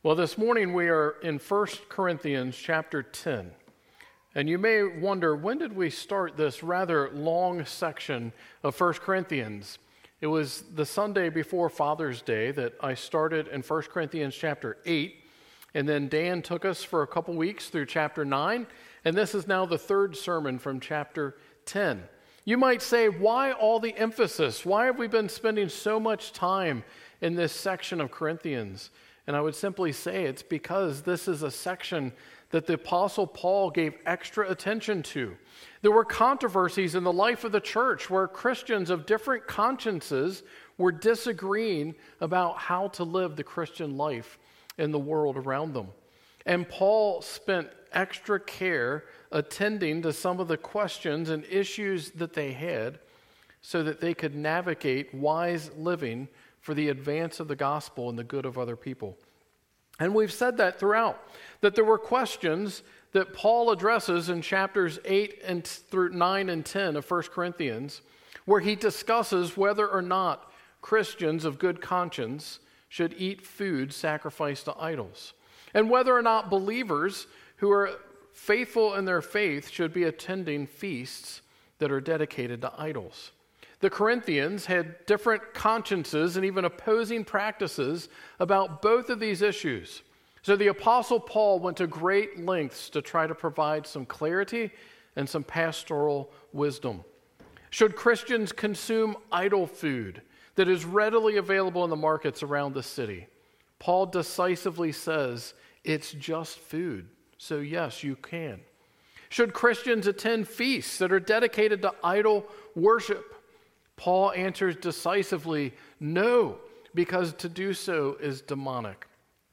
Well, this morning we are in 1 Corinthians chapter 10. And you may wonder, when did we start this rather long section of 1 Corinthians? It was the Sunday before Father's Day that I started in 1 Corinthians chapter 8. And then Dan took us for a couple weeks through chapter 9. And this is now the third sermon from chapter 10. You might say, why all the emphasis? Why have we been spending so much time in this section of Corinthians? And I would simply say it's because this is a section that the Apostle Paul gave extra attention to. There were controversies in the life of the church where Christians of different consciences were disagreeing about how to live the Christian life in the world around them. And Paul spent extra care attending to some of the questions and issues that they had so that they could navigate wise living for the advance of the gospel and the good of other people. And we've said that throughout, that there were questions that Paul addresses in chapters 8 and through 9 and 10 of 1 Corinthians, where he discusses whether or not Christians of good conscience should eat food sacrificed to idols, and whether or not believers who are faithful in their faith should be attending feasts that are dedicated to idols. The Corinthians had different consciences and even opposing practices about both of these issues. So the Apostle Paul went to great lengths to try to provide some clarity and some pastoral wisdom. Should Christians consume idol food that is readily available in the markets around the city? Paul decisively says it's just food, so yes, you can. Should Christians attend feasts that are dedicated to idol worship? Paul answers decisively, no, because to do so is demonic.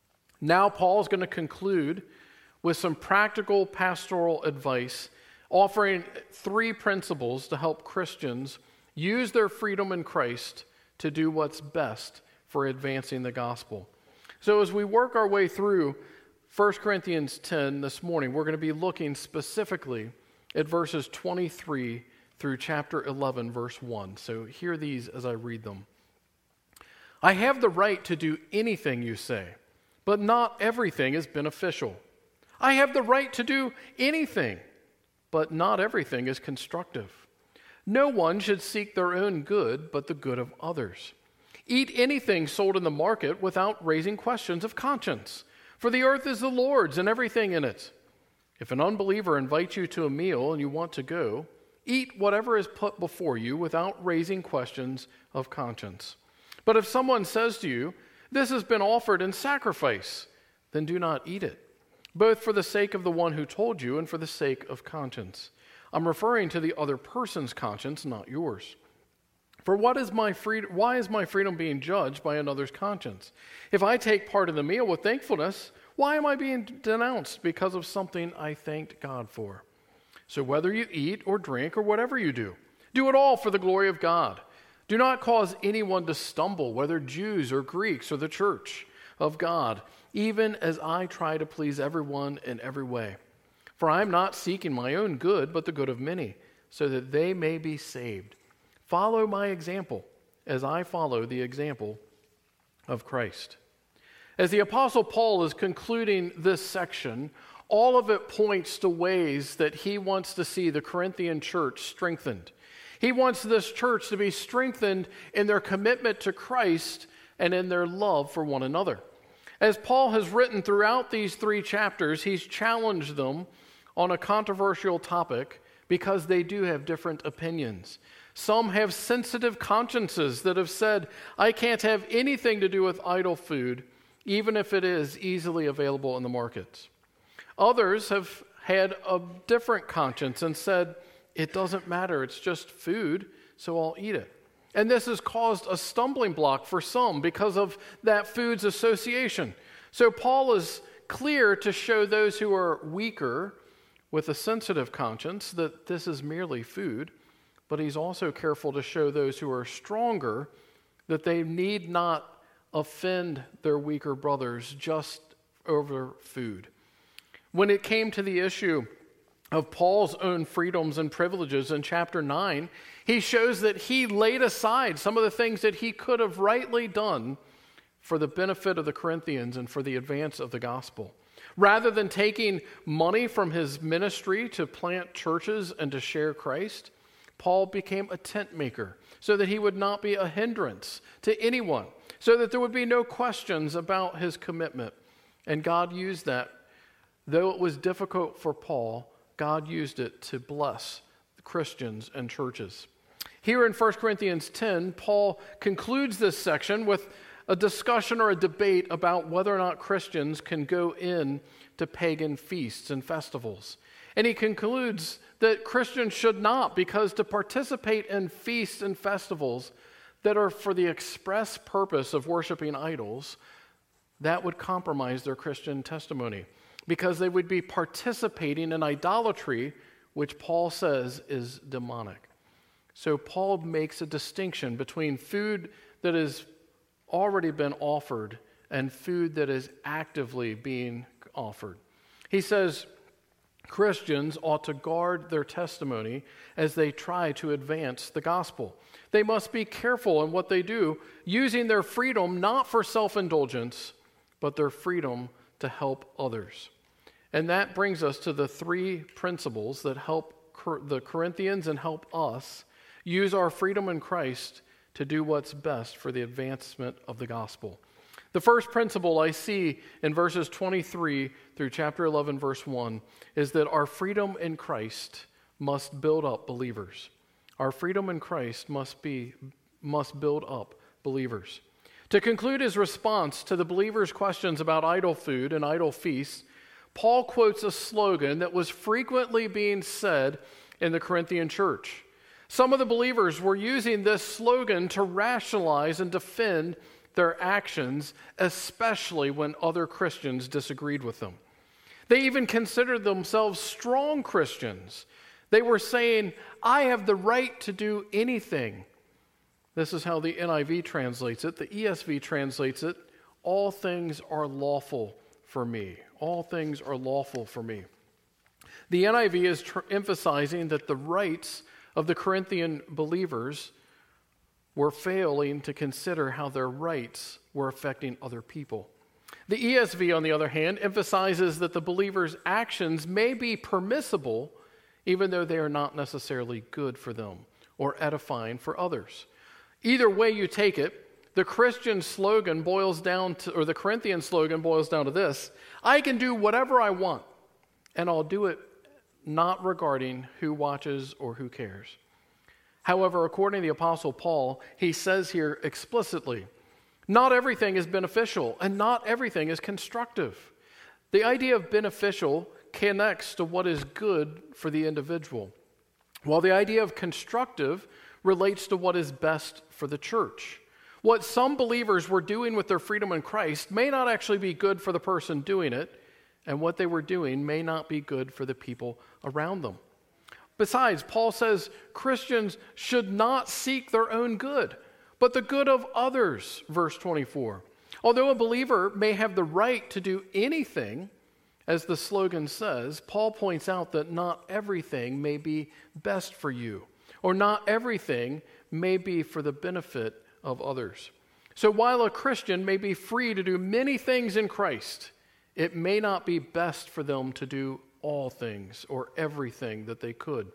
Now Paul's going to conclude with some practical pastoral advice, offering 3 principles to help Christians use their freedom in Christ to do what's best for advancing the gospel. So as we work our way through 1 Corinthians 10 this morning, we're going to be looking specifically at verses 23 through chapter 11, verse 1. So hear these as I read them. I have the right to do anything you say, but not everything is beneficial. I have the right to do anything, but not everything is constructive. No one should seek their own good, but the good of others. Eat anything sold in the market without raising questions of conscience, for the earth is the Lord's and everything in it. If an unbeliever invites you to a meal and you want to go, eat whatever is put before you without raising questions of conscience. But if someone says to you, this has been offered in sacrifice, then do not eat it, both for the sake of the one who told you and for the sake of conscience. I'm referring to the other person's conscience, not yours. For why is my freedom being judged by another's conscience? If I take part in the meal with thankfulness, why am I being denounced because of something I thanked God for? So whether you eat or drink or whatever you do it all for the glory of God. Do not cause anyone to stumble, whether Jews or Greeks or the church of God, even as I try to please everyone in every way. For I am not seeking my own good, but the good of many, so that they may be saved. Follow my example, as I follow the example of Christ. As the Apostle Paul is concluding this section, all of it points to ways that he wants to see the Corinthian church strengthened. He wants this church to be strengthened in their commitment to Christ and in their love for one another. As Paul has written throughout these 3 chapters, he's challenged them on a controversial topic because they do have different opinions. Some have sensitive consciences that have said, I can't have anything to do with idol food, even if it is easily available in the markets. Others have had a different conscience and said, it doesn't matter, it's just food, so I'll eat it. And this has caused a stumbling block for some because of that food's association. So Paul is clear to show those who are weaker with a sensitive conscience that this is merely food, but he's also careful to show those who are stronger that they need not offend their weaker brothers just over food. When it came to the issue of Paul's own freedoms and privileges in chapter 9, he shows that he laid aside some of the things that he could have rightly done for the benefit of the Corinthians and for the advance of the gospel. Rather than taking money from his ministry to plant churches and to share Christ, Paul became a tent maker so that he would not be a hindrance to anyone, so that there would be no questions about his commitment. And God used that. Though it was difficult for Paul, God used it to bless Christians and churches. Here in 1 Corinthians 10, Paul concludes this section with a discussion or a debate about whether or not Christians can go in to pagan feasts and festivals. And he concludes that Christians should not, because to participate in feasts and festivals that are for the express purpose of worshiping idols, that would compromise their Christian testimony, because they would be participating in idolatry, which Paul says is demonic. So Paul makes a distinction between food that has already been offered and food that is actively being offered. He says Christians ought to guard their testimony as they try to advance the gospel. They must be careful in what they do, using their freedom not for self-indulgence, but their freedom to help others. And that brings us to the three principles that help the Corinthians and help us use our freedom in Christ to do what's best for the advancement of the gospel. The first principle I see in verses 23 through chapter 11, verse 1, is that our freedom in Christ must build up believers. Our freedom in Christ must build up believers. To conclude his response to the believers' questions about idol food and idol feasts, Paul quotes a slogan that was frequently being said in the Corinthian church. Some of the believers were using this slogan to rationalize and defend their actions, especially when other Christians disagreed with them. They even considered themselves strong Christians. They were saying, I have the right to do anything. This is how the NIV translates it. The ESV translates it, all things are lawful for me. All things are lawful for me. The NIV is emphasizing that the rights of the Corinthian believers were failing to consider how their rights were affecting other people. The ESV, on the other hand, emphasizes that the believers' actions may be permissible, even though they are not necessarily good for them or edifying for others. Either way you take it, the Christian slogan boils down to, or the Corinthian slogan boils down to this: I can do whatever I want, and I'll do it not regarding who watches or who cares. However, according to the Apostle Paul, he says here explicitly, not everything is beneficial and not everything is constructive. The idea of beneficial connects to what is good for the individual, while the idea of constructive relates to what is best for the church. What some believers were doing with their freedom in Christ may not actually be good for the person doing it, and what they were doing may not be good for the people around them. Besides, Paul says Christians should not seek their own good, but the good of others, verse 24. Although a believer may have the right to do anything, as the slogan says, Paul points out that not everything may be best for you, or not everything may be for the benefit of others. So while a Christian may be free to do many things in Christ, it may not be best for them to do all things or everything that they could.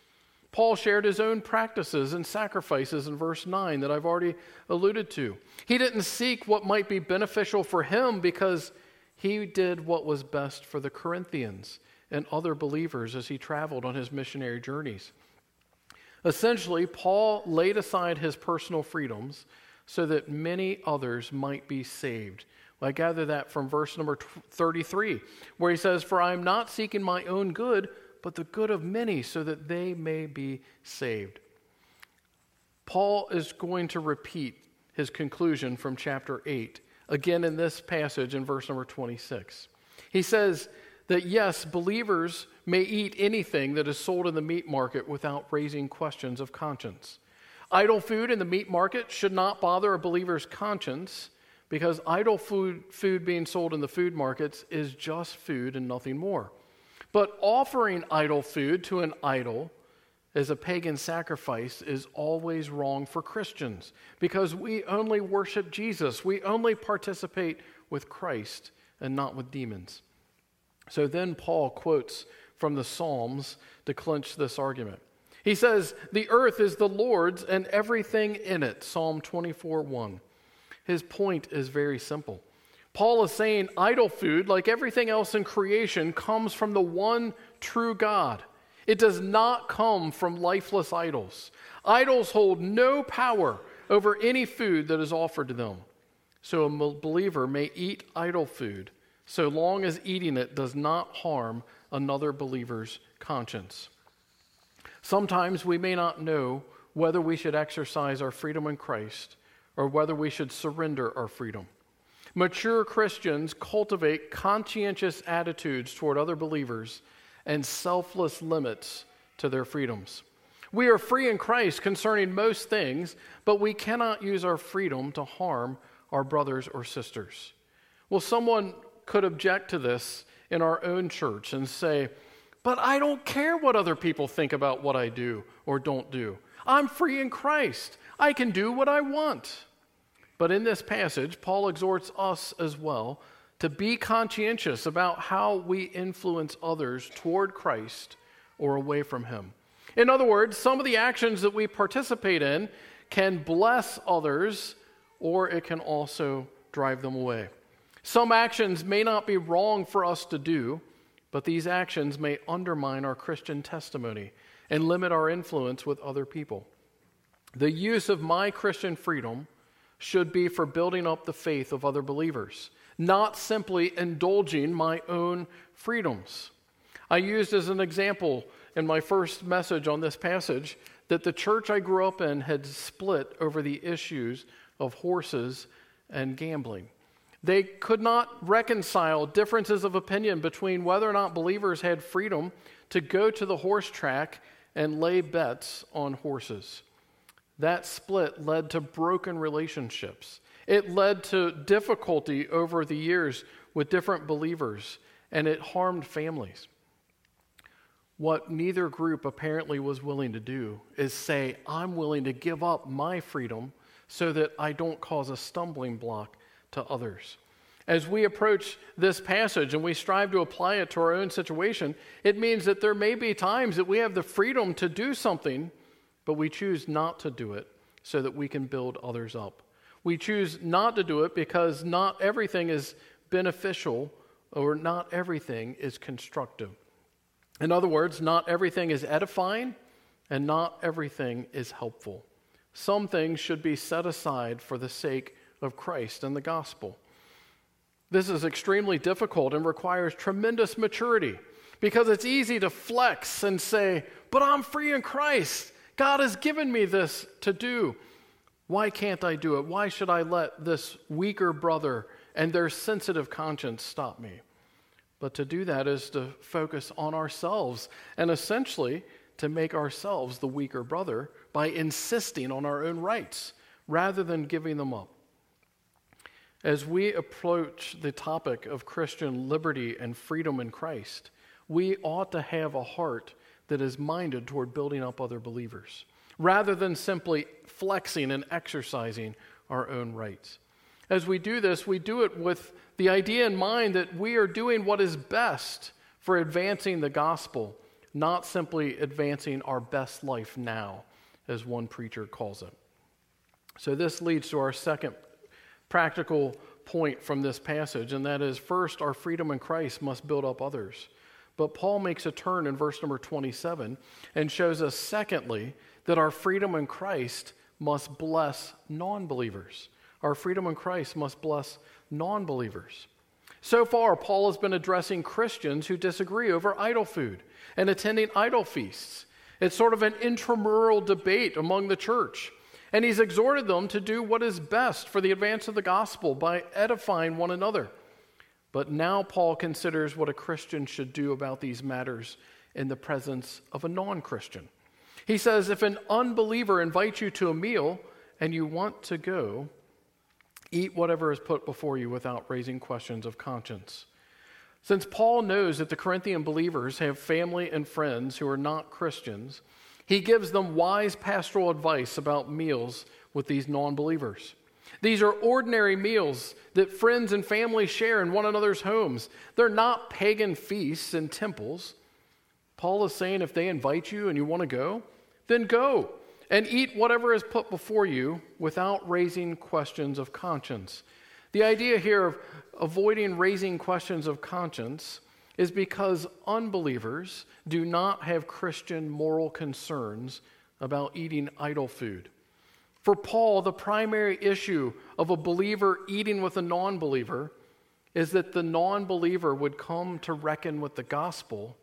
Paul shared his own practices and sacrifices in verse 9 that I've already alluded to. He didn't seek what might be beneficial for him because he did what was best for the Corinthians and other believers as he traveled on his missionary journeys. Essentially, Paul laid aside his personal freedoms so that many others might be saved. I gather that from verse number 33, where he says, for I am not seeking my own good, but the good of many, so that they may be saved. Paul is going to repeat his conclusion from chapter 8, again in this passage in verse number 26. He says that yes, believers may eat anything that is sold in the meat market without raising questions of conscience. Idol food in the meat market should not bother a believer's conscience, because idol food being sold in the food markets is just food and nothing more. But offering idol food to an idol as a pagan sacrifice is always wrong for Christians because we only worship Jesus. We only participate with Christ and not with demons. So then Paul quotes from the Psalms to clinch this argument. He says, "The earth is the Lord's and everything in it," Psalm 24:1. His point is very simple. Paul is saying idol food, like everything else in creation, comes from the one true God. It does not come from lifeless idols. Idols hold no power over any food that is offered to them. So a believer may eat idol food so long as eating it does not harm another believer's conscience. Sometimes we may not know whether we should exercise our freedom in Christ or whether we should surrender our freedom. Mature Christians cultivate conscientious attitudes toward other believers and selfless limits to their freedoms. We are free in Christ concerning most things, but we cannot use our freedom to harm our brothers or sisters. Well, someone could object to this in our own church and say, "But I don't care what other people think about what I do or don't do. I'm free in Christ. I can do what I want." But in this passage, Paul exhorts us as well to be conscientious about how we influence others toward Christ or away from him. In other words, some of the actions that we participate in can bless others, or it can also drive them away. Some actions may not be wrong for us to do, but these actions may undermine our Christian testimony and limit our influence with other people. The use of my Christian freedom should be for building up the faith of other believers, not simply indulging my own freedoms. I used as an example in my first message on this passage that the church I grew up in had split over the issues of horses and gambling. They could not reconcile differences of opinion between whether or not believers had freedom to go to the horse track and lay bets on horses. That split led to broken relationships. It led to difficulty over the years with different believers, and it harmed families. What neither group apparently was willing to do is say, "I'm willing to give up my freedom so that I don't cause a stumbling block to others." As we approach this passage and we strive to apply it to our own situation, it means that there may be times that we have the freedom to do something, but we choose not to do it so that we can build others up. We choose not to do it because not everything is beneficial or not everything is constructive. In other words, not everything is edifying and not everything is helpful. Some things should be set aside for the sake of Christ and the gospel. This is extremely difficult and requires tremendous maturity because it's easy to flex and say, "But I'm free in Christ. God has given me this to do. Why can't I do it? Why should I let this weaker brother and their sensitive conscience stop me?" But to do that is to focus on ourselves and essentially to make ourselves the weaker brother by insisting on our own rights rather than giving them up. As we approach the topic of Christian liberty and freedom in Christ, we ought to have a heart that is minded toward building up other believers, rather than simply flexing and exercising our own rights. As we do this, we do it with the idea in mind that we are doing what is best for advancing the gospel, not simply advancing our best life now, as one preacher calls it. So this leads to our second practical point from this passage, and that is, first, our freedom in Christ must build up others. But Paul makes a turn in verse number 27 and shows us, secondly, that our freedom in Christ must bless non-believers. Our freedom in Christ must bless non-believers. So far, Paul has been addressing Christians who disagree over idol food and attending idol feasts. It's sort of an intramural debate among the church. And he's exhorted them to do what is best for the advance of the gospel by edifying one another. But now Paul considers what a Christian should do about these matters in the presence of a non-Christian. He says, if an unbeliever invites you to a meal and you want to go, eat whatever is put before you without raising questions of conscience. Since Paul knows that the Corinthian believers have family and friends who are not Christians, He gives them wise pastoral advice about meals with these non-believers. These are ordinary meals that friends and family share in one another's homes. They're not pagan feasts in temples. Paul is saying if they invite you and you want to go, then go and eat whatever is put before you without raising questions of conscience. The idea here of avoiding raising questions of conscience is because unbelievers do not have Christian moral concerns about eating idol food. For Paul, the primary issue of a believer eating with a non-believer is that the non-believer would come to reckon with the gospel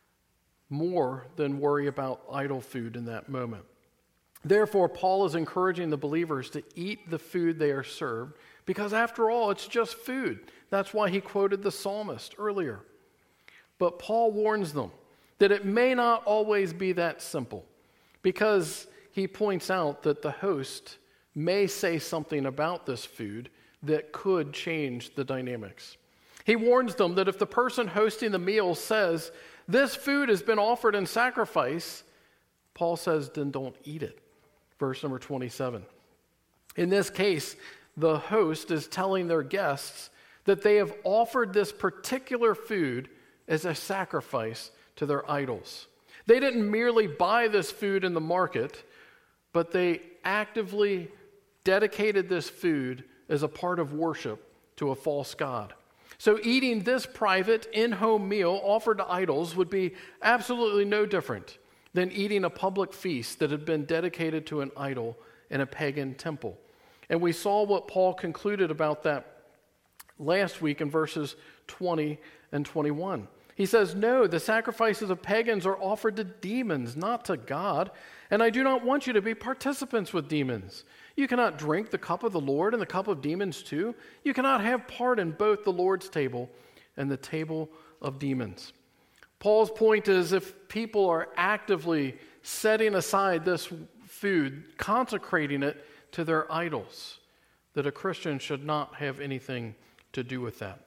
more than worry about idol food in that moment. Therefore, Paul is encouraging the believers to eat the food they are served because, after all, it's just food. That's why he quoted the psalmist earlier. But Paul warns them that it may not always be that simple because he points out that the host may say something about this food that could change the dynamics. He warns them that if the person hosting the meal says, "This food has been offered in sacrifice," Paul says, then don't eat it. Verse number 27. In this case, the host is telling their guests that they have offered this particular food as a sacrifice to their idols. They didn't merely buy this food in the market, but they actively dedicated this food as a part of worship to a false god. So eating this private in-home meal offered to idols would be absolutely no different than eating a public feast that had been dedicated to an idol in a pagan temple. And we saw what Paul concluded about that last week in verses 20 and 21. He says, "No, the sacrifices of pagans are offered to demons, not to God. And I do not want you to be participants with demons. You cannot drink the cup of the Lord and the cup of demons too. You cannot have part in both the Lord's table and the table of demons." Paul's point is if people are actively setting aside this food, consecrating it to their idols, that a Christian should not have anything to do with that.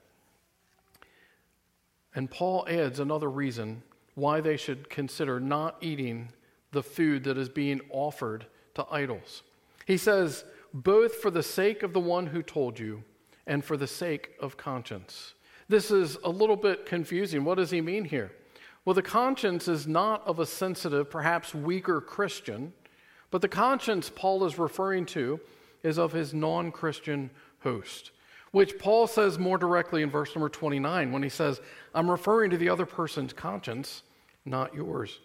And Paul adds another reason why they should consider not eating the food that is being offered to idols. He says, both for the sake of the one who told you and for the sake of conscience. This is a little bit confusing. What does he mean here? Well, the conscience is not of a sensitive, perhaps weaker Christian, but the conscience Paul is referring to is of his non-Christian host, which Paul says more directly in verse number 29 when he says, "I'm referring to the other person's conscience, not yours."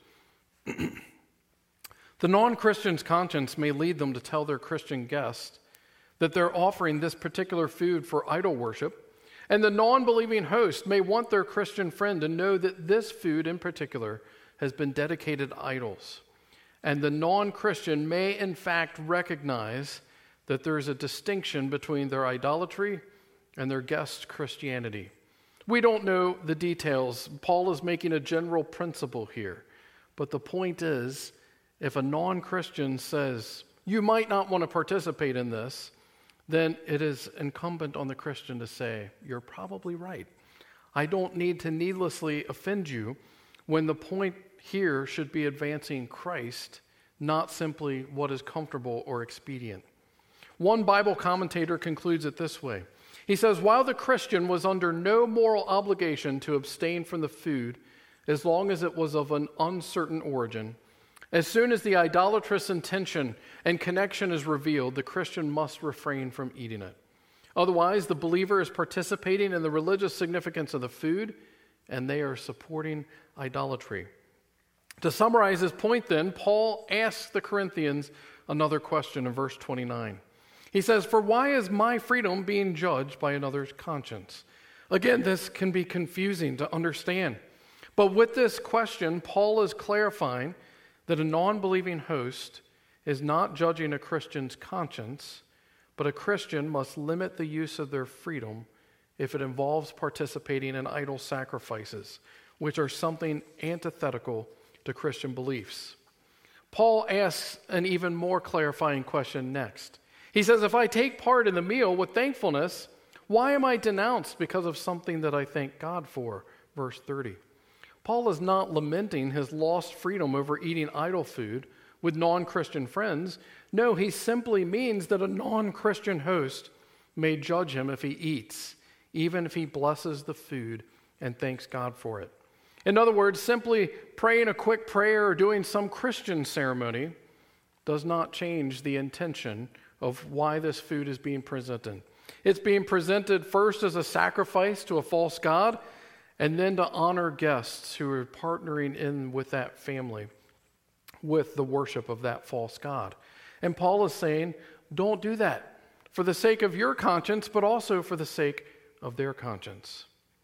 The non-Christian's conscience may lead them to tell their Christian guest that they're offering this particular food for idol worship, and the non-believing host may want their Christian friend to know that this food in particular has been dedicated to idols. And the non-Christian may in fact recognize that there is a distinction between their idolatry and their guest's Christianity. We don't know the details. Paul is making a general principle here. But the point is, if a non-Christian says, "You might not want to participate in this," then it is incumbent on the Christian to say, "You're probably right. I don't need to needlessly offend you when the point here should be advancing Christ, not simply what is comfortable or expedient." One Bible commentator concludes it this way. He says, while the Christian was under no moral obligation to abstain from the food as long as it was of an uncertain origin, as soon as the idolatrous intention and connection is revealed, the Christian must refrain from eating it. Otherwise, the believer is participating in the religious significance of the food, and they are supporting idolatry. To summarize his point then, Paul asks the Corinthians another question in verse 29. He says, "For why is my freedom being judged by another's conscience?" Again, this can be confusing to understand. But with this question, Paul is clarifying that a non-believing host is not judging a Christian's conscience, but a Christian must limit the use of their freedom if it involves participating in idol sacrifices, which are something antithetical to Christian beliefs. Paul asks an even more clarifying question next. He says, if I take part in the meal with thankfulness, why am I denounced because of something that I thank God for? Verse 30. Paul is not lamenting his lost freedom over eating idol food with non-Christian friends. No, he simply means that a non-Christian host may judge him if he eats, even if he blesses the food and thanks God for it. In other words, simply praying a quick prayer or doing some Christian ceremony does not change the intention of why this food is being presented. It's being presented first as a sacrifice to a false god, and then to honor guests who are partnering in with that family with the worship of that false god. And Paul is saying, don't do that for the sake of your conscience, but also for the sake of their conscience.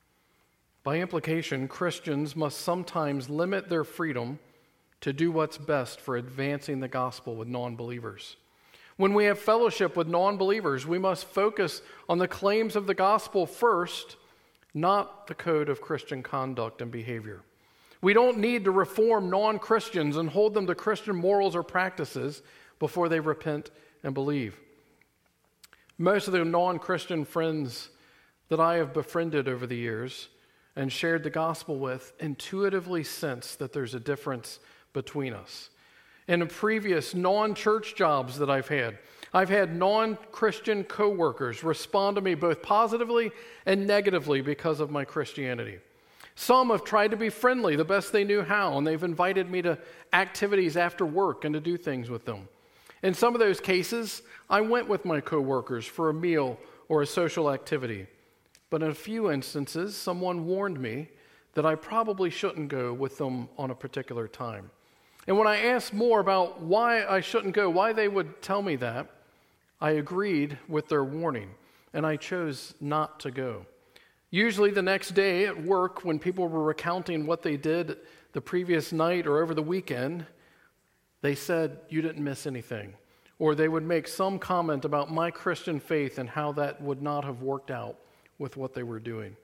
By implication, Christians must sometimes limit their freedom to do what's best for advancing the gospel with non-believers. When we have fellowship with non-believers, we must focus on the claims of the gospel first, not the code of Christian conduct and behavior. We don't need to reform non-Christians and hold them to Christian morals or practices before they repent and believe. Most of the non-Christian friends that I have befriended over the years and shared the gospel with intuitively sense that there's a difference between us. In the previous non-church jobs that I've had non-Christian coworkers respond to me both positively and negatively because of my Christianity. Some have tried to be friendly the best they knew how, and they've invited me to activities after work and to do things with them. In some of those cases, I went with my coworkers for a meal or a social activity. But in a few instances, someone warned me that I probably shouldn't go with them on a particular time. And when I asked more about why I shouldn't go, why they would tell me that, I agreed with their warning, and I chose not to go. Usually the next day at work, when people were recounting what they did the previous night or over the weekend, they said, "You didn't miss anything." Or they would make some comment about my Christian faith and how that would not have worked out with what they were doing.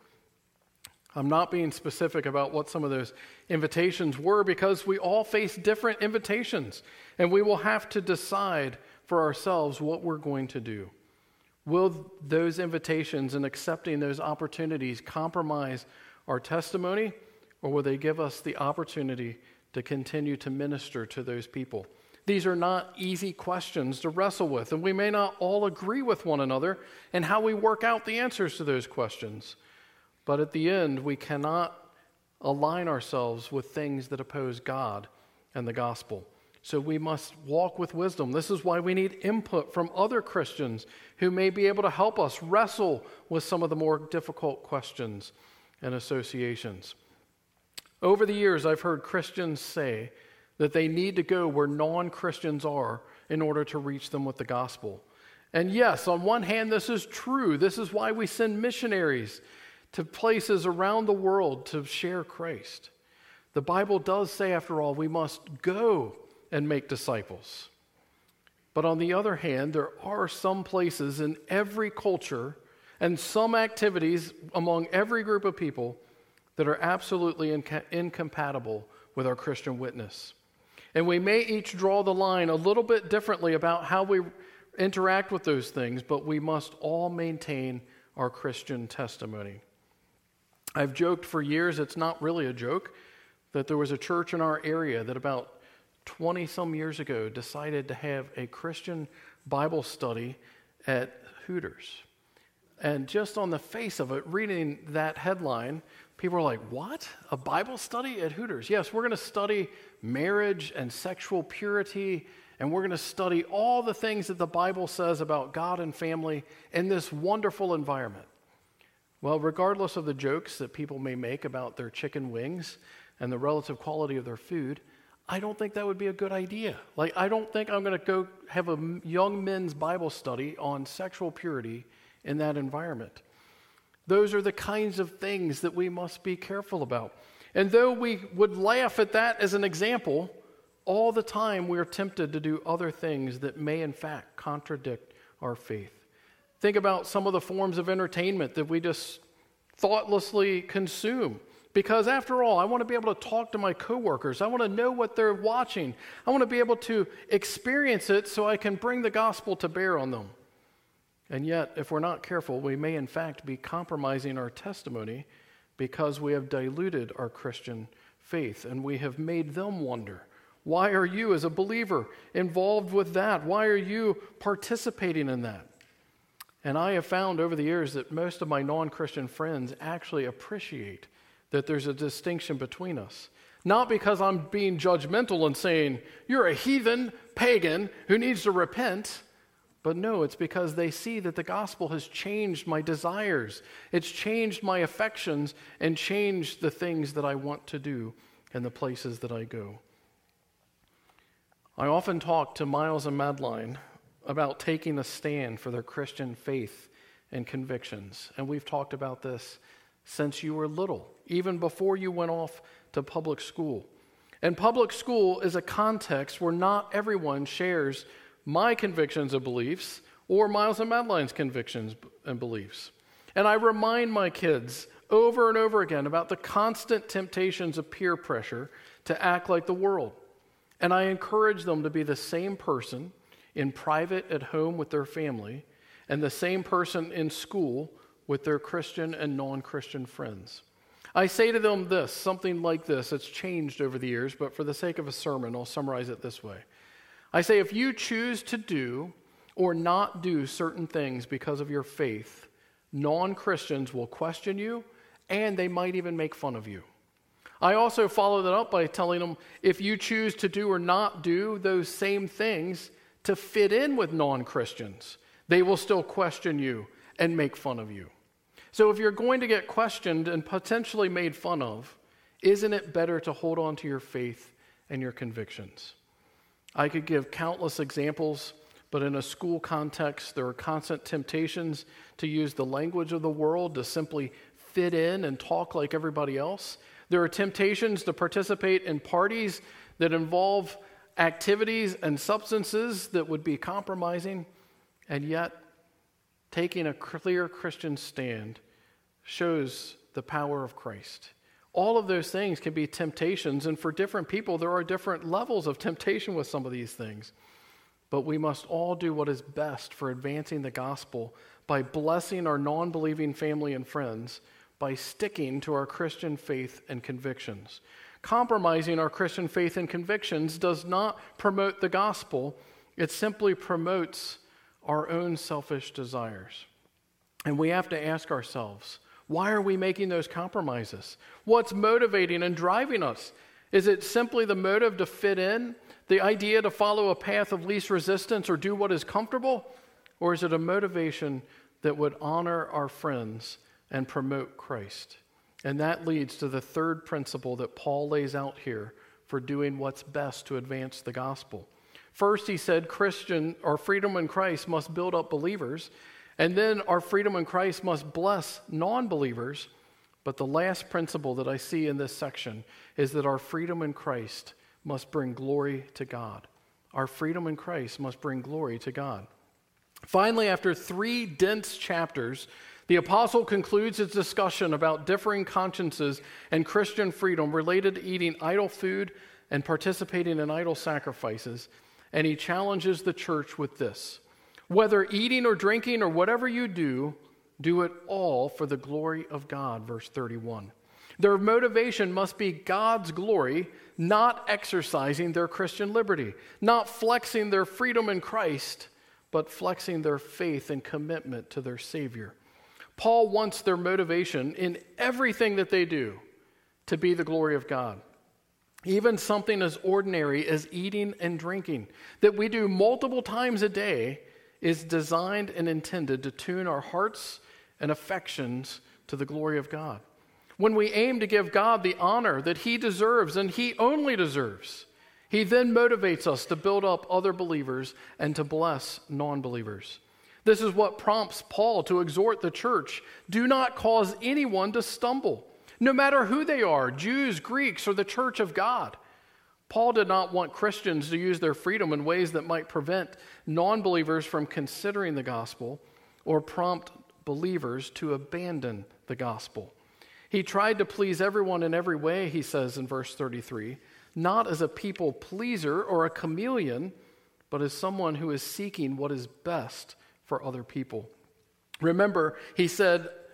I'm not being specific about what some of those invitations were because we all face different invitations, and we will have to decide for ourselves what we're going to do. Will those invitations and accepting those opportunities compromise our testimony, or will they give us the opportunity to continue to minister to those people? These are not easy questions to wrestle with, and we may not all agree with one another in how we work out the answers to those questions. But at the end, we cannot align ourselves with things that oppose God and the gospel. So we must walk with wisdom. This is why we need input from other Christians who may be able to help us wrestle with some of the more difficult questions and associations. Over the years, I've heard Christians say that they need to go where non-Christians are in order to reach them with the gospel. And yes, on one hand, this is true. This is why we send missionaries to places around the world to share Christ. The Bible does say, after all, we must go and make disciples. But on the other hand, there are some places in every culture and some activities among every group of people that are absolutely incompatible with our Christian witness. And we may each draw the line a little bit differently about how we interact with those things, but we must all maintain our Christian testimony. I've joked for years, it's not really a joke, that there was a church in our area that about 20-some years ago decided to have a Christian Bible study at Hooters. And just on the face of it, reading that headline, people were like, "What? A Bible study at Hooters?" Yes, we're going to study marriage and sexual purity, and we're going to study all the things that the Bible says about God and family in this wonderful environment. Well, regardless of the jokes that people may make about their chicken wings and the relative quality of their food, I don't think that would be a good idea. I don't think I'm going to go have a young men's Bible study on sexual purity in that environment. Those are the kinds of things that we must be careful about. And though we would laugh at that as an example, all the time we are tempted to do other things that may in fact contradict our faith. Think about some of the forms of entertainment that we just thoughtlessly consume. Because after all, I want to be able to talk to my coworkers. I want to know what they're watching. I want to be able to experience it so I can bring the gospel to bear on them. And yet, if we're not careful, we may in fact be compromising our testimony because we have diluted our Christian faith and we have made them wonder, why are you as a believer involved with that? Why are you participating in that? And I have found over the years that most of my non-Christian friends actually appreciate that there's a distinction between us. Not because I'm being judgmental and saying, you're a heathen, pagan, who needs to repent. But no, it's because they see that the gospel has changed my desires. It's changed my affections and changed the things that I want to do and the places that I go. I often talk to Miles and Madeline about taking a stand for their Christian faith and convictions. And we've talked about this since you were little, even before you went off to public school. And public school is a context where not everyone shares my convictions and beliefs or Miles and Madeline's convictions and beliefs. And I remind my kids over and over again about the constant temptations of peer pressure to act like the world. And I encourage them to be the same person in private at home with their family and the same person in school with their Christian and non-Christian friends. I say to them this, something like this. It's changed over the years, but for the sake of a sermon, I'll summarize it this way. I say, if you choose to do or not do certain things because of your faith, non-Christians will question you, and they might even make fun of you. I also follow that up by telling them, if you choose to do or not do those same things to fit in with non-Christians, they will still question you and make fun of you. So if you're going to get questioned and potentially made fun of, isn't it better to hold on to your faith and your convictions? I could give countless examples, but in a school context, there are constant temptations to use the language of the world to simply fit in and talk like everybody else. There are temptations to participate in parties that involve activities and substances that would be compromising, and yet taking a clear Christian stand shows the power of Christ. All of those things can be temptations, and for different people, there are different levels of temptation with some of these things. But we must all do what is best for advancing the gospel by blessing our non-believing family and friends, by sticking to our Christian faith and convictions. Compromising our Christian faith and convictions does not promote the gospel. It simply promotes our own selfish desires. And we have to ask ourselves, why are we making those compromises? What's motivating and driving us? Is it simply the motive to fit in, the idea to follow a path of least resistance or do what is comfortable? Or is it a motivation that would honor our friends and promote Christ? And that leads to the third principle that Paul lays out here for doing what's best to advance the gospel. First, he said our freedom in Christ must build up believers, and then our freedom in Christ must bless non-believers. But the last principle that I see in this section is that our freedom in Christ must bring glory to God. Our freedom in Christ must bring glory to God. Finally, after 3 dense chapters, the apostle concludes his discussion about differing consciences and Christian freedom related to eating idol food and participating in idol sacrifices. And he challenges the church with this: whether eating or drinking or whatever you do, do it all for the glory of God, verse 31. Their motivation must be God's glory, not exercising their Christian liberty, not flexing their freedom in Christ, but flexing their faith and commitment to their Savior. Paul wants their motivation in everything that they do to be the glory of God. Even something as ordinary as eating and drinking that we do multiple times a day is designed and intended to tune our hearts and affections to the glory of God. When we aim to give God the honor that He deserves and He only deserves, He then motivates us to build up other believers and to bless non-believers. This is what prompts Paul to exhort the church: do not cause anyone to stumble, no matter who they are, Jews, Greeks, or the church of God. Paul did not want Christians to use their freedom in ways that might prevent non-believers from considering the gospel or prompt believers to abandon the gospel. He tried to please everyone in every way, he says in verse 33, not as a people pleaser or a chameleon, but as someone who is seeking what is best for other people. Remember, he said,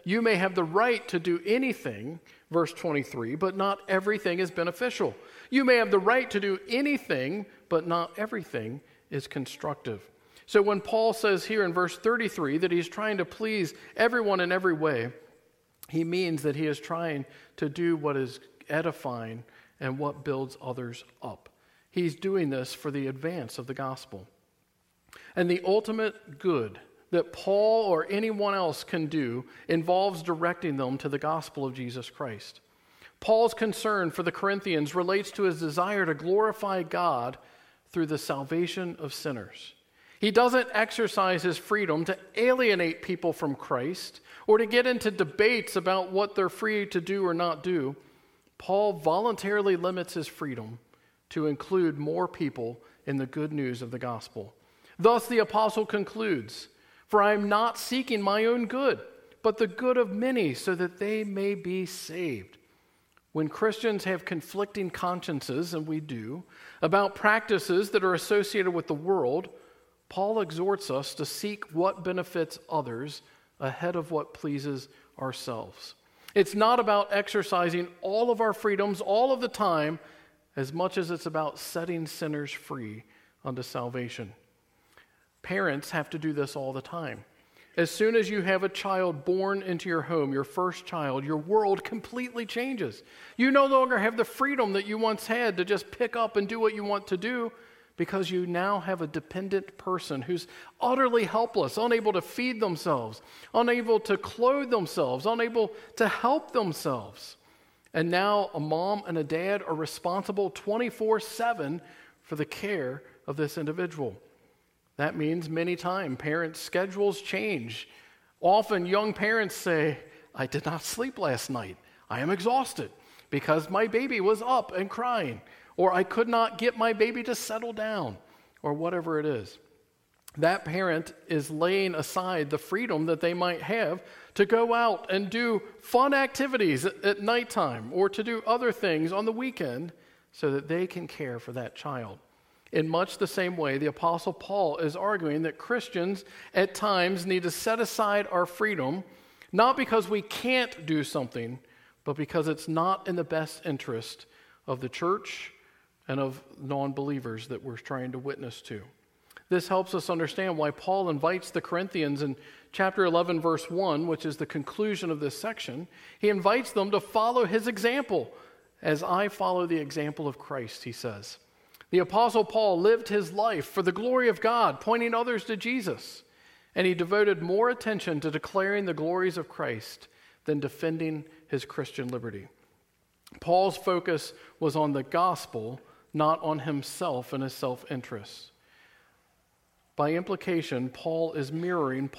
you may have the right to do anything, verse 23, but not everything is beneficial. You may have the right to do anything, but not everything is constructive. So when Paul says here in verse 33 that he's trying to please everyone in every way, he means that he is trying to do what is edifying and what builds others up. He's doing this for the advance of the gospel. And the ultimate good that Paul or anyone else can do involves directing them to the gospel of Jesus Christ. Paul's concern for the Corinthians relates to his desire to glorify God through the salvation of sinners. He doesn't exercise his freedom to alienate people from Christ or to get into debates about what they're free to do or not do. Paul voluntarily limits his freedom to include more people in the good news of the gospel. Thus the apostle concludes, "For I am not seeking my own good, but the good of many, so that they may be saved." When Christians have conflicting consciences, and we do, about practices that are associated with the world, Paul exhorts us to seek what benefits others ahead of what pleases ourselves. It's not about exercising all of our freedoms all of the time as much as it's about setting sinners free unto salvation. Parents have to do this all the time. As soon as you have a child born into your home, your first child, your world completely changes. You no longer have the freedom that you once had to just pick up and do what you want to do, because you now have a dependent person who's utterly helpless, unable to feed themselves, unable to clothe themselves, unable to help themselves. And now a mom and a dad are responsible 24/7 for the care of this individual. That means many times parents' schedules change. Often young parents say, "I did not sleep last night. I am exhausted because my baby was up and crying," or "I could not get my baby to settle down," or whatever it is. That parent is laying aside the freedom that they might have to go out and do fun activities at nighttime or to do other things on the weekend so that they can care for that child. In much the same way, the Apostle Paul is arguing that Christians at times need to set aside our freedom, not because we can't do something, but because it's not in the best interest of the church and of non-believers that we're trying to witness to. This helps us understand why Paul invites the Corinthians in chapter 11, verse 1, which is the conclusion of this section. He invites them to follow his example, as I follow the example of Christ, he says. The Apostle Paul lived his life for the glory of God, pointing others to Jesus, and he devoted more attention to declaring the glories of Christ than defending his Christian liberty. Paul's focus was on the gospel, not on himself and his self-interest. By implication, Paul is mirroring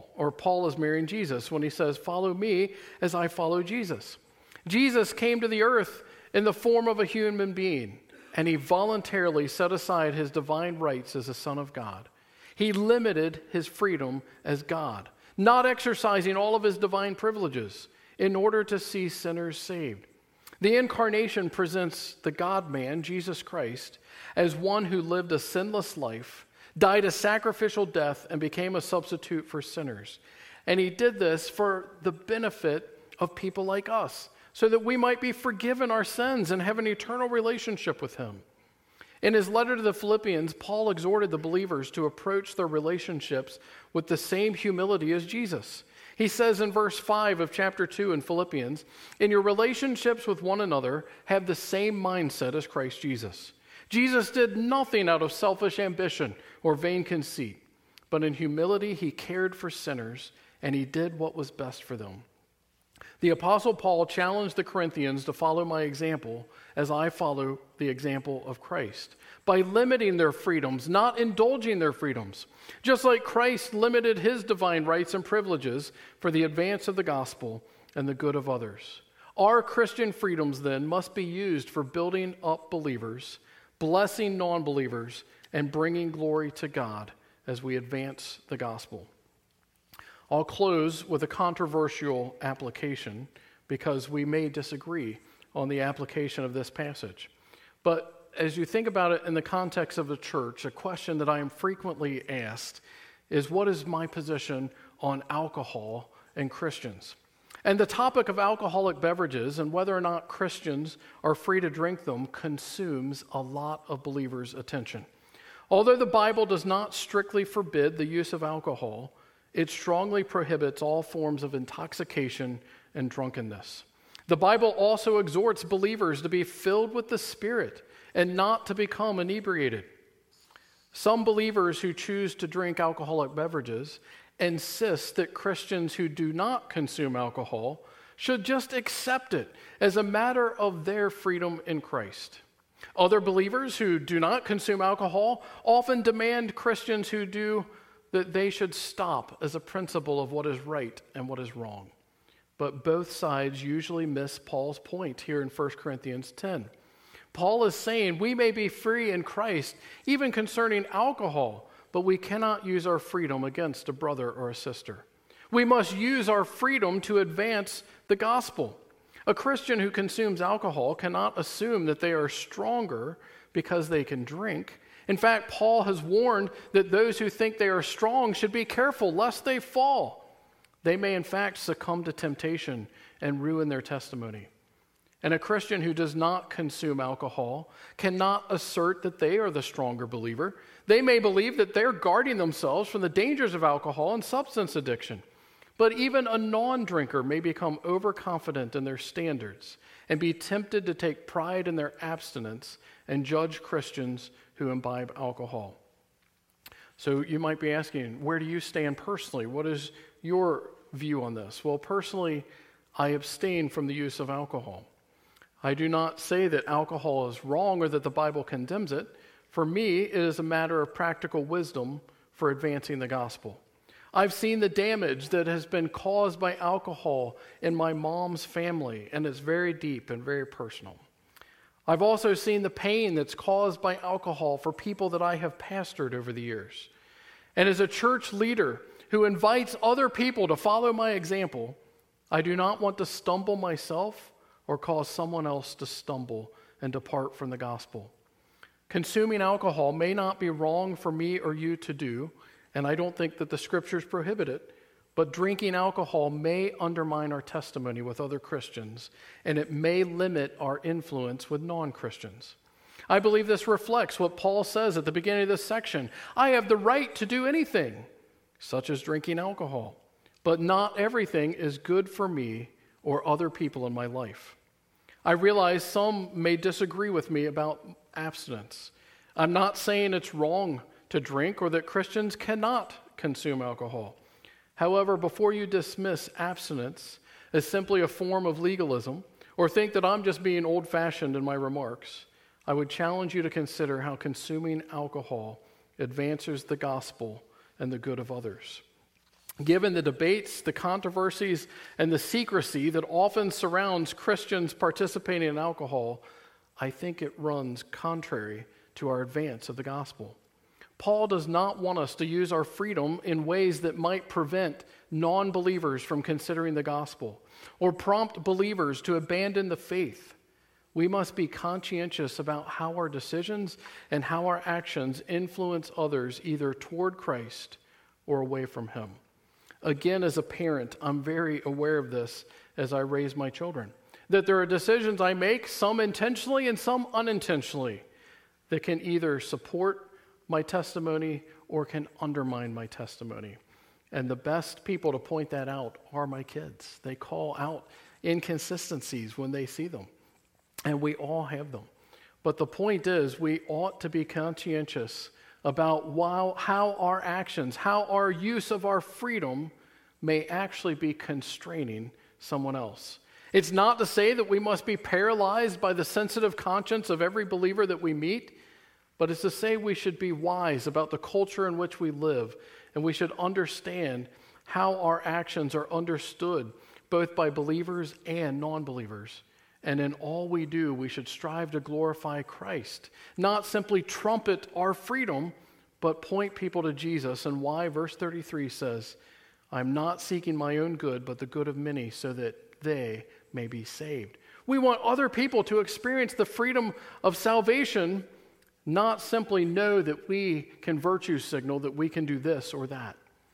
Jesus when he says, "Follow me as I follow Jesus." Jesus came to the earth in the form of a human being, and he voluntarily set aside his divine rights as a Son of God. He limited his freedom as God, not exercising all of his divine privileges in order to see sinners saved. The incarnation presents the God-man, Jesus Christ, as one who lived a sinless life, died a sacrificial death, and became a substitute for sinners. And he did this for the benefit of people like us, so that we might be forgiven our sins and have an eternal relationship with him. In his letter to the Philippians, Paul exhorted the believers to approach their relationships with the same humility as Jesus. He says in verse 5 of chapter 2 in Philippians, "In your relationships with one another, have the same mindset as Christ Jesus. Jesus did nothing out of selfish ambition or vain conceit, but in humility he cared for sinners, and he did what was best for them." The Apostle Paul challenged the Corinthians to follow my example as I follow the example of Christ, by limiting their freedoms, not indulging their freedoms, just like Christ limited his divine rights and privileges for the advance of the gospel and the good of others. Our Christian freedoms, then, must be used for building up believers, blessing non-believers, and bringing glory to God as we advance the gospel. I'll close with a controversial application because we may disagree on the application of this passage. But as you think about it in the context of the church, a question that I am frequently asked is, what is my position on alcohol and Christians? And the topic of alcoholic beverages and whether or not Christians are free to drink them consumes a lot of believers' attention. Although the Bible does not strictly forbid the use of alcohol, it strongly prohibits all forms of intoxication and drunkenness. The Bible also exhorts believers to be filled with the Spirit and not to become inebriated. Some believers who choose to drink alcoholic beverages insist that Christians who do not consume alcohol should just accept it as a matter of their freedom in Christ. Other believers who do not consume alcohol often demand Christians who do that they should stop as a principle of what is right and what is wrong. But both sides usually miss Paul's point here in 1 Corinthians 10. Paul is saying we may be free in Christ even concerning alcohol, but we cannot use our freedom against a brother or a sister. We must use our freedom to advance the gospel. A Christian who consumes alcohol cannot assume that they are stronger because they can drink. In fact, Paul has warned that those who think they are strong should be careful lest they fall. They may in fact succumb to temptation and ruin their testimony. And a Christian who does not consume alcohol cannot assert that they are the stronger believer. They may believe that they're guarding themselves from the dangers of alcohol and substance addiction. But even a non-drinker may become overconfident in their standards and be tempted to take pride in their abstinence and judge Christians who imbibe alcohol. So you might be asking, where do you stand personally? What is your view on this? Well, personally, I abstain from the use of alcohol. I do not say that alcohol is wrong or that the Bible condemns it. For me, it is a matter of practical wisdom for advancing the gospel. I've seen the damage that has been caused by alcohol in my mom's family, and it's very deep and very personal. I've also seen the pain that's caused by alcohol for people that I have pastored over the years. And as a church leader who invites other people to follow my example, I do not want to stumble myself or cause someone else to stumble and depart from the gospel. Consuming alcohol may not be wrong for me or you to do, and I don't think that the scriptures prohibit it, but drinking alcohol may undermine our testimony with other Christians, and it may limit our influence with non-Christians. I believe this reflects what Paul says at the beginning of this section. I have the right to do anything, such as drinking alcohol, but not everything is good for me or other people in my life. I realize some may disagree with me about abstinence. I'm not saying it's wrong to drink or that Christians cannot consume alcohol. However, before you dismiss abstinence as simply a form of legalism or think that I'm just being old-fashioned in my remarks, I would challenge you to consider how consuming alcohol advances the gospel and the good of others. Given the debates, the controversies, and the secrecy that often surrounds Christians participating in alcohol, I think it runs contrary to our advance of the gospel. Paul does not want us to use our freedom in ways that might prevent non-believers from considering the gospel or prompt believers to abandon the faith. We must be conscientious about how our decisions and how our actions influence others either toward Christ or away from him. Again, as a parent, I'm very aware of this as I raise my children, that there are decisions I make, some intentionally and some unintentionally, that can either support my testimony or can undermine my testimony. And the best people to point that out are my kids. They call out inconsistencies when they see them, and we all have them. But the point is, we ought to be conscientious about how our actions, how our use of our freedom may actually be constraining someone else. It's not to say that we must be paralyzed by the sensitive conscience of every believer that we meet, but it's to say we should be wise about the culture in which we live, and we should understand how our actions are understood both by believers and non-believers. And in all we do, we should strive to glorify Christ, not simply trumpet our freedom, but point people to Jesus and why verse 33 says, I'm not seeking my own good, but the good of many so that they may be saved. We want other people to experience the freedom of salvation, not simply know that we can virtue signal that we can do this or that.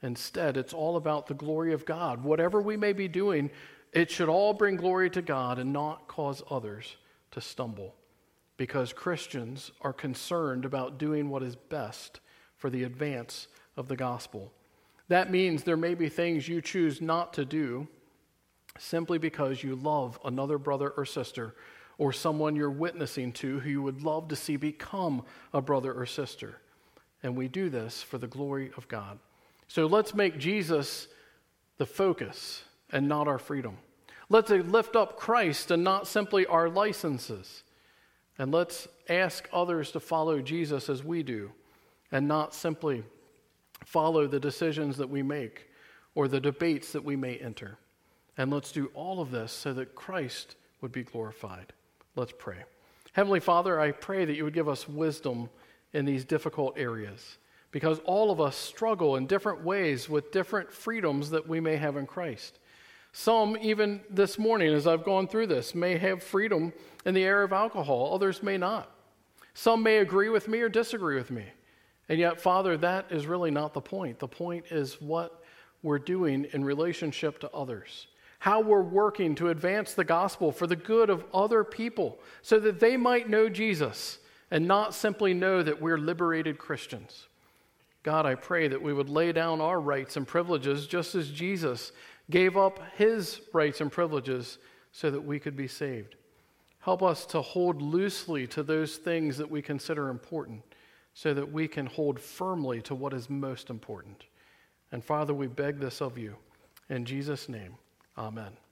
Instead, it's all about the glory of God. Whatever we may be doing, it should all bring glory to God and not cause others to stumble, because Christians are concerned about doing what is best for the advance of the gospel. That means there may be things you choose not to do simply because you love another brother or sister or someone you're witnessing to who you would love to see become a brother or sister. And we do this for the glory of God. So let's make Jesus the focus and not our freedom. Let's lift up Christ and not simply our licenses. And let's ask others to follow Jesus as we do and not simply follow the decisions that we make or the debates that we may enter. And let's do all of this so that Christ would be glorified. Let's pray. Heavenly Father, I pray that you would give us wisdom in these difficult areas, because all of us struggle in different ways with different freedoms that we may have in Christ. Some, even this morning as I've gone through this, may have freedom in the area of alcohol. Others may not. Some may agree with me or disagree with me. And yet, Father, that is really not the point. The point is what we're doing in relationship to others, how we're working to advance the gospel for the good of other people so that they might know Jesus and not simply know that we're liberated Christians. God, I pray that we would lay down our rights and privileges just as Jesus gave up his rights and privileges so that we could be saved. Help us to hold loosely to those things that we consider important so that we can hold firmly to what is most important. And Father, we beg this of you. In Jesus' name, amen.